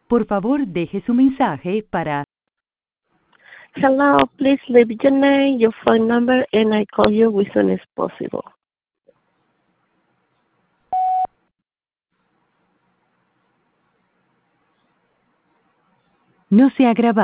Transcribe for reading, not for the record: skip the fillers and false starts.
Por favor, deje su mensaje para Hello, please leave your name, your phone number, and I call you as soon as possible. no se ha grabado.